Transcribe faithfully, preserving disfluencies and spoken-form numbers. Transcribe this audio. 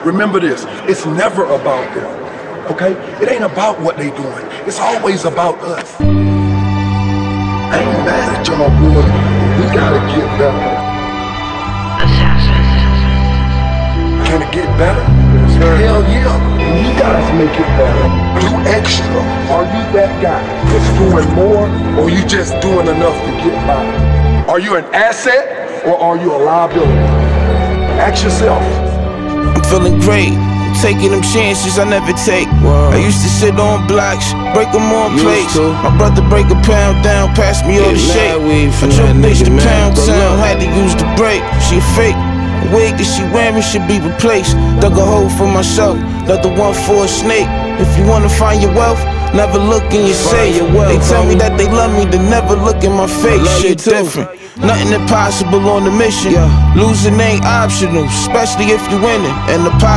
Remember this, it's never about them, okay? It ain't about what they doing. It's always about us. I ain't mad at y'all, boys. We gotta get better. Can it get better? Hell yeah, we gotta make it better. Do extra. Are you that guy that's doing more, or you just doing enough to get by? Are you an asset, or are you a liability? Ask yourself. I'm feeling great, I'm taking them chances I never take. Whoa. I used to sit on blocks, break them on plates. My brother break a pound down, pass me all the shake. I drove bitch the pound sound, had to use the brake. She a fake, the wig that she wearing should be replaced. Dug a hole for myself, another one for a snake. If you wanna find your wealth, never look in your safe. They tell me that they love me, they never look in my face. Shit different, nothing impossible on the mission. Losing ain't optional, especially if you winning. And the